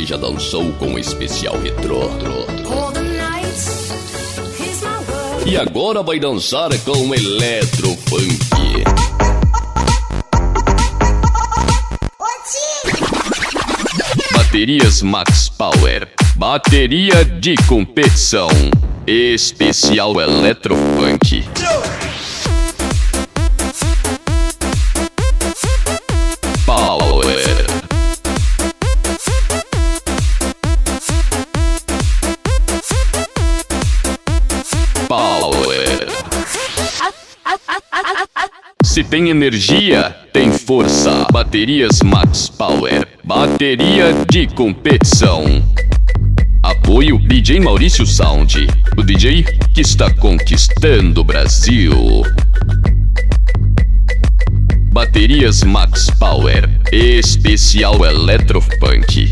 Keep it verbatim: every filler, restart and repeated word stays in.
já dançou com o especial retrô. E agora vai dançar com o Electrofunk. Baterias Max Power, bateria de competição, especial Electrofunk. Power. Power. Se tem energia, tem força. Baterias Max Power, bateria de competição. Apoio D J Maurício Sound, o D J que está conquistando o Brasil. Baterias Max Power, especial Electrofunk.